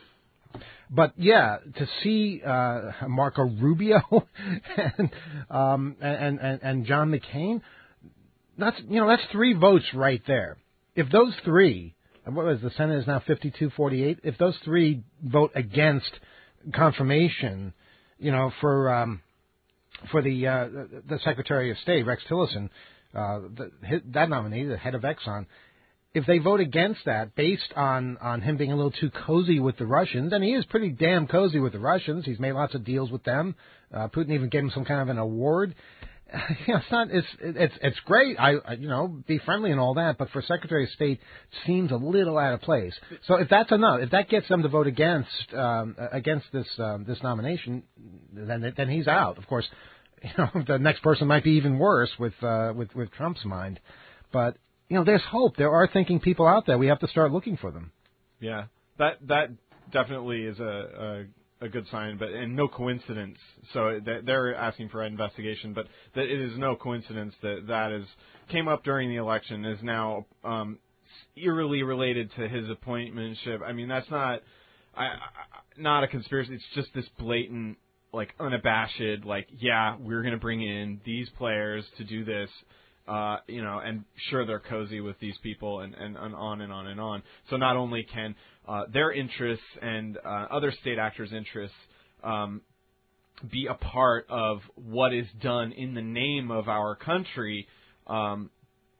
But yeah, to see uh, Marco Rubio and, um, and and and John McCain, that's you know that's three votes right there. If those three, what was the Senate is now fifty-two forty-eight. If those three vote against confirmation, you know, for um, for the, uh, the Secretary of State Rex Tillerson, uh, the, that nominee, the head of Exxon, if they vote against that based on, on him being a little too cozy with the Russians, and he is pretty damn cozy with the Russians. He's made lots of deals with them. Uh, Putin even gave him some kind of an award. You know, it's not. It's it's it's great. I, I you know be friendly and all that, but for Secretary of State, it seems a little out of place. So if that's enough, if that gets them to vote against um, against this um, this nomination, then then he's out. Of course, you know the next person might be even worse with uh, with with Trump's mind. But you know, there's hope. There are thinking people out there. We have to start looking for them. Yeah, that that definitely is a. a a good sign, but and no coincidence. So they're asking for an investigation, but that it is no coincidence that that is came up during the election, is now um, eerily related to his appointmentship. I mean, that's not I, I, not a conspiracy. It's just this blatant, like unabashed, like yeah, we're going to bring in these players to do this. Uh, you know, and sure, they're cozy with these people, and, and, and on and on and on. So not only can uh, their interests and uh, other state actors' interests um, be a part of what is done in the name of our country, um,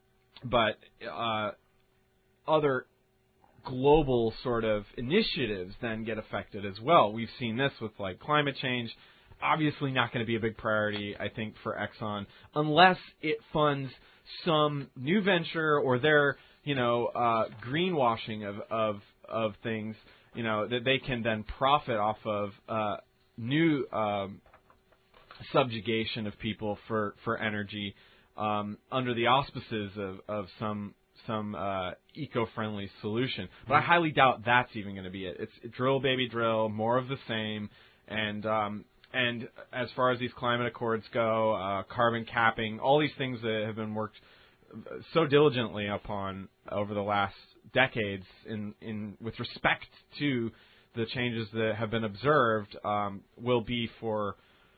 but uh, other global sort of initiatives then get affected as well. We've seen this with like climate change. Obviously not going to be a big priority, I think, for Exxon, unless it funds some new venture or their, you know, uh, greenwashing of, of of things, you know, that they can then profit off of uh, new um, subjugation of people for, for energy um, under the auspices of, of some some uh, eco-friendly solution. But I highly doubt that's even going to be it. It's drill, baby, drill, more of the same, and um, And as far as these climate accords go, uh, carbon capping, all these things that have been worked so diligently upon over the last decades in, in with respect to the changes that have been observed, um, will be for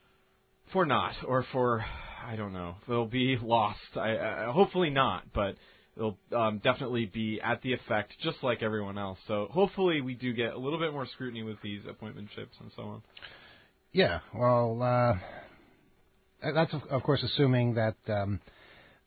for naught, or for, I don't know, they'll be lost. I, I, hopefully not, but it'll um, definitely be at the effect just like everyone else. So hopefully we do get a little bit more scrutiny with these appointmentships and so on. Yeah, well, uh, that's of course assuming that um,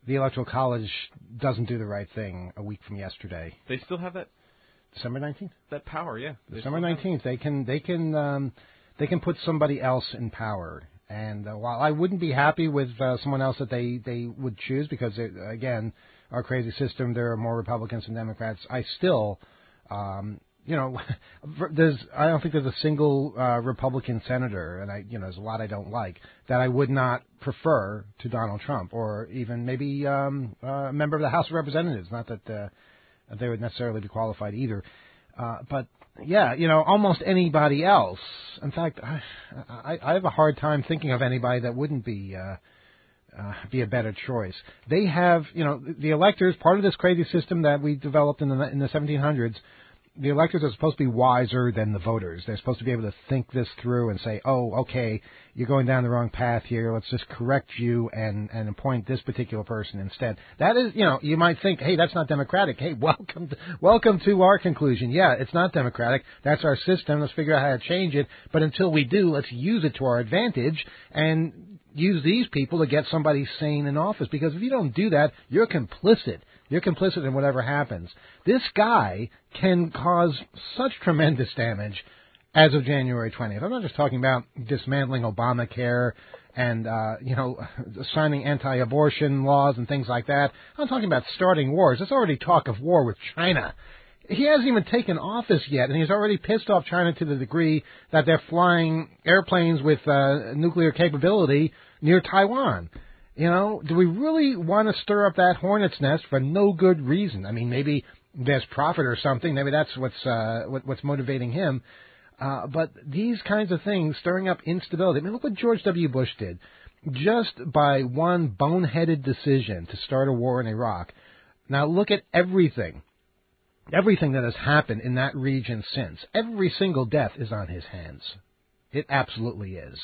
the Electoral College doesn't do the right thing a week from yesterday. They still have that December nineteenth? that power, yeah. They December still have it. nineteenth. They can they can um, they can put somebody else in power. And uh, while I wouldn't be happy with uh, someone else that they, they would choose, because, it, again, our crazy system, there are more Republicans than Democrats, I still, um, you know, there's I don't think there's a single uh, Republican senator, and I you know there's a lot I don't like, that I would not prefer to Donald Trump, or even maybe um, a member of the House of Representatives. Not that uh, they would necessarily be qualified either, uh, but. Yeah, you know, almost anybody else. In fact, I, I, I have a hard time thinking of anybody that wouldn't be uh, uh, be a better choice. They have, you know, the electors, part of this crazy system that we developed in the in the seventeen hundreds. The electors are supposed to be wiser than the voters. They're supposed to be able to think this through and say, oh, okay, you're going down the wrong path here. Let's just correct you and, and appoint this particular person instead. That is, you know, you might think, hey, that's not democratic. Hey, welcome to, welcome to our conclusion. Yeah, it's not democratic. That's our system. Let's figure out how to change it. But until we do, let's use it to our advantage and use these people to get somebody sane in office. Because if you don't do that, you're complicit. You're complicit in whatever happens. This guy can cause such tremendous damage as of January twentieth. I'm not just talking about dismantling Obamacare and, uh, you know, signing anti-abortion laws and things like that. I'm talking about starting wars. There's already talk of war with China. He hasn't even taken office yet, and he's already pissed off China to the degree that they're flying airplanes with uh, nuclear capability near Taiwan. You know, do we really want to stir up that hornet's nest for no good reason? I mean, maybe there's profit or something. Maybe that's what's uh, what, what's motivating him. Uh, but these kinds of things, stirring up instability. I mean, look what George W. Bush did. Just by one boneheaded decision to start a war in Iraq. Now look at everything. Everything that has happened in that region since. Every single death is on his hands. It absolutely is.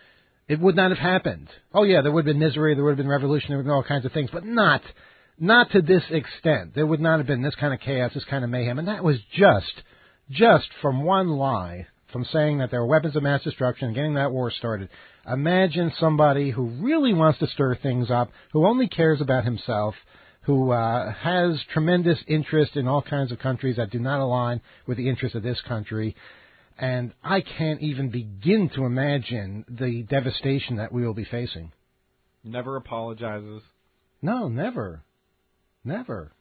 It would not have happened. Oh, yeah, there would have been misery, there would have been revolution, there would have been all kinds of things, but not not to this extent. There would not have been this kind of chaos, this kind of mayhem, and that was just, just from one lie, from saying that there were weapons of mass destruction and getting that war started. Imagine somebody who really wants to stir things up, who only cares about himself, who uh, has tremendous interest in all kinds of countries that do not align with the interests of this country. And I can't even begin to imagine the devastation that we will be facing. Never apologizes. No, never. Never.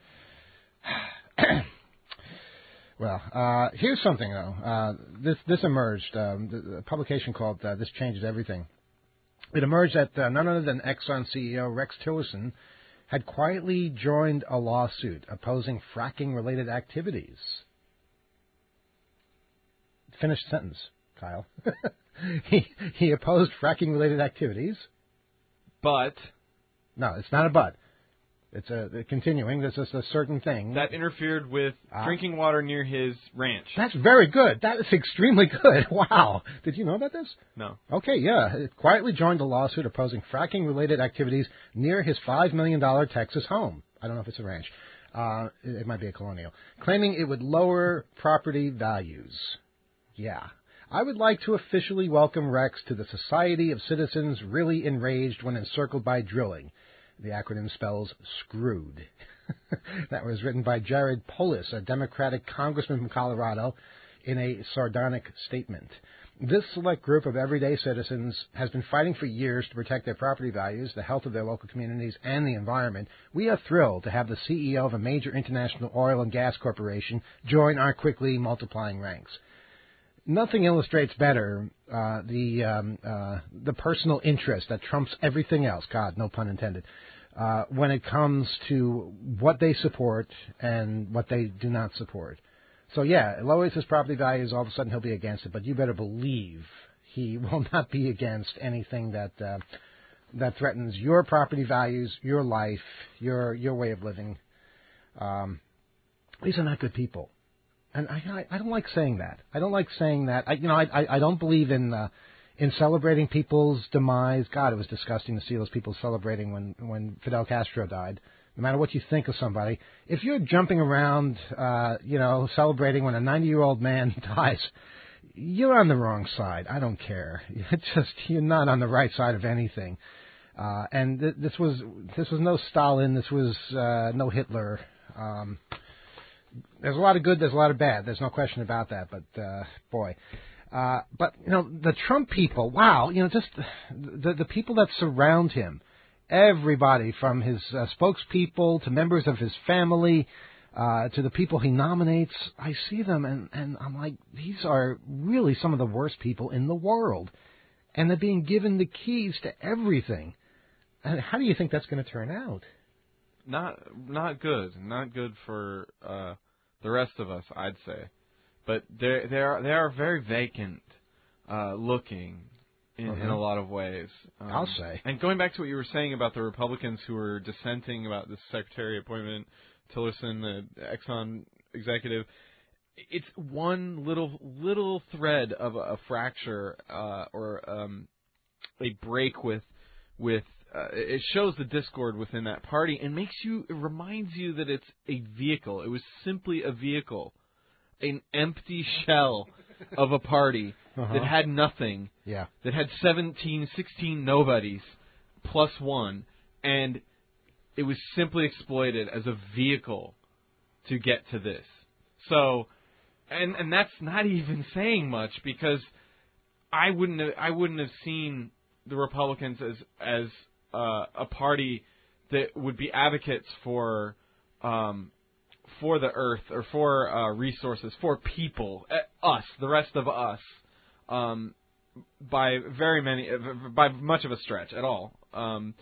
Well, uh, here's something, though. Uh, this this emerged, um, a publication called uh, This Changes Everything. It emerged that uh, none other than Exxon C E O Rex Tillerson had quietly joined a lawsuit opposing fracking-related activities. Finished sentence, Kyle. he he opposed fracking-related activities. But No, it's not a but. It's a, a continuing. This is a certain thing. that interfered with Ah. drinking water near his ranch. That's very good. That is extremely good. Wow. Did you know about this? No. Okay, yeah. It quietly joined a lawsuit opposing fracking-related activities near his five million dollars Texas home. I don't know if it's a ranch. Uh, it, it might be a colonial. Claiming it would lower property values. Yeah. I would like to officially welcome Rex to the Society of Citizens Really Enraged When Encircled by Drilling. The acronym spells SCREWed. That was written by Jared Polis, a Democratic congressman from Colorado, in a sardonic statement. This select group of everyday citizens has been fighting for years to protect their property values, the health of their local communities, and the environment. We are thrilled to have the C E O of a major international oil and gas corporation join our quickly multiplying ranks. Nothing illustrates better uh, the um, uh, the personal interest that trumps everything else. God, no pun intended. Uh, when it comes to what they support and what they do not support. So yeah, it lowers his property values. All of a sudden, he'll be against it. But you better believe he will not be against anything that uh, that threatens your property values, your life, your your way of living. Um, these are not good people. And I, I, I don't like saying that. I don't like saying that. I, you know, I, I, I don't believe in uh, in celebrating people's demise. God, it was disgusting to see those people celebrating when, when Fidel Castro died. No matter what you think of somebody, if you're jumping around, uh, you know, celebrating when a ninety-year-old man dies, you're on the wrong side. I don't care. It's just you're not on the right side of anything. Uh, and th- this was this was no Stalin. This was uh, no Hitler. Um, there's a lot of good. There's a lot of bad. There's no question about that. But uh, boy, uh, but you know the Trump people. Wow, you know just the the people that surround him. Everybody from his uh, spokespeople to members of his family uh, to the people he nominates. I see them and and I'm like, these are really some of the worst people in the world, and they're being given the keys to everything. And how do you think that's going to turn out? Not not good. Not good for uh, the rest of us, I'd say. But they they are they are very vacant uh, looking in, Mm-hmm. in a lot of ways. Um, I'll say. And going back to what you were saying about the Republicans who were dissenting about this secretary appointment, Tillerson, the Exxon executive, it's one little little thread of a, a fracture uh, or um, a break with with. Uh, it shows the discord within that party and makes you, it reminds you that it's a vehicle. It was simply a vehicle, an empty shell of a party Uh-huh. that had nothing, Yeah. that had seventeen, sixteen nobodies plus one, and it was simply exploited as a vehicle to get to this. So, and and that's not even saying much because I wouldn't have, I wouldn't have seen the Republicans as as Uh, a party that would be advocates for um, for the earth or for uh, resources, for people, uh, us, the rest of us, um, by very many, by much of a stretch at all, um,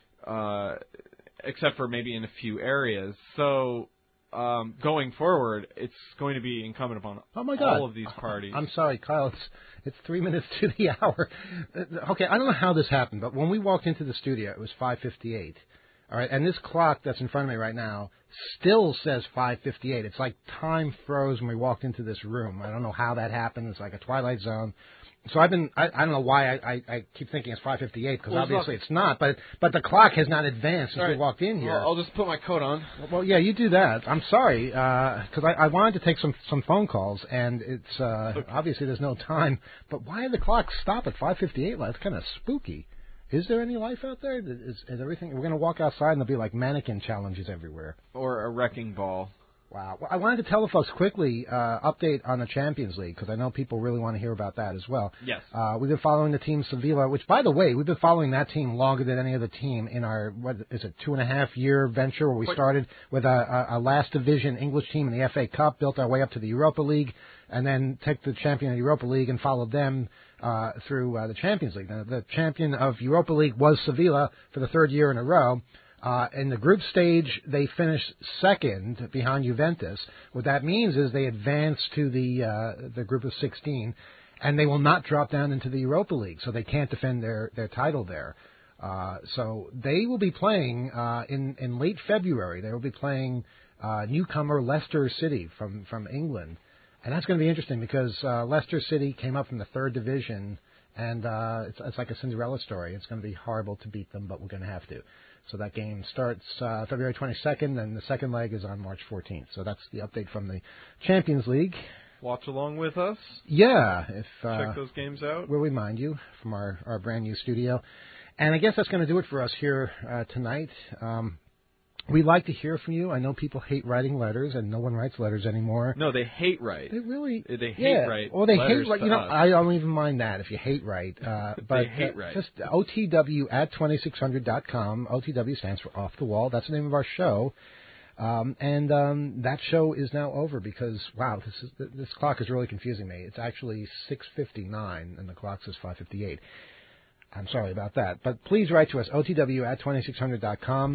uh, except for maybe in a few areas. So um, going forward, it's going to be incumbent upon Oh my God. all of these parties. I'm sorry, Kyle. It's it's three minutes to the hour. Okay, I don't know how this happened, but when we walked into the studio, it was five fifty-eight. All right, and this clock that's in front of me right now still says five fifty-eight. It's like time froze when we walked into this room. I don't know how that happened. It's like a Twilight Zone. So I've been, I, I don't know why I, I, I keep thinking it's five fifty-eight, because Well, obviously look, it's not, but but the clock has not advanced since all we right. walked in here. Well, I'll just put my coat on. Well, yeah, you do that. I'm sorry, because I, I wanted to take some, some phone calls, and it's uh, Okay. obviously there's no time. But why did the clock stop at five fifty-eight? Well, it's kind of spooky. Is there any life out there? Is, is everything? We're going to walk outside, and there'll be like mannequin challenges everywhere. Or a wrecking ball. Wow. Well, I wanted to tell the folks quickly, uh, update on the Champions League, because I know people really want to hear about that as well. Yes. Uh, we've been following the team Sevilla, which, by the way, we've been following that team longer than any other team in our, what is it, two and a half year venture where we Quite. started with a, a, a last division English team in the F A Cup, built our way up to the Europa League, and then took the champion of the Europa League and followed them uh, through uh, the Champions League. Now, the champion of Europa League was Sevilla for the third year in a row. Uh, in the group stage, they finished second behind Juventus. What that means is they advance to the uh, the group of sixteen, and they will not drop down into the Europa League, so they can't defend their, their title there. Uh, so they will be playing uh, in in late February. They will be playing uh, newcomer Leicester City from from England, and that's going to be interesting because uh, Leicester City came up from the third division, and uh, it's, it's like a Cinderella story. It's going to be horrible to beat them, but we're going to have to. So that game starts uh, February twenty-second, and the second leg is on March fourteenth. So that's the update from the Champions League. Watch along with us. Yeah, if uh, Check those games out. we'll remind you from our, our brand new studio. And I guess that's going to do it for us here uh, tonight. Um, we like to hear from you. I know people hate writing letters, and no one writes letters anymore. No, they hate write. They really, They hate yeah. write. Or they letters hate write. to You know, us. I don't even mind that if you hate write. Uh, but hate uh, write. just O T W at twenty-six hundred dot com. O T W stands for Off the Wall. That's the name of our show. Um, and um, that show is now over because wow, this is this clock is really confusing me. It's actually six fifty-nine, and the clock says five fifty-eight. I'm sorry about that. But please write to us, O T W at twenty-six hundred dot com.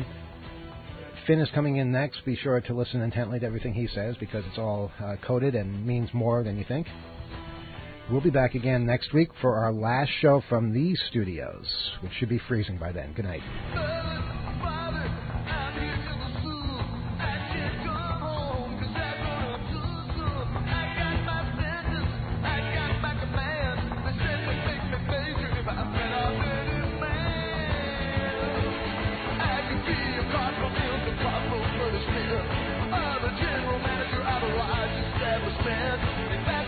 Finn is coming in next. Be sure to listen intently to everything he says because it's all uh, coded and means more than you think. We'll be back again next week for our last show from these studios, which should be freezing by then. Good night. General manager, I the largest establishment. In fact,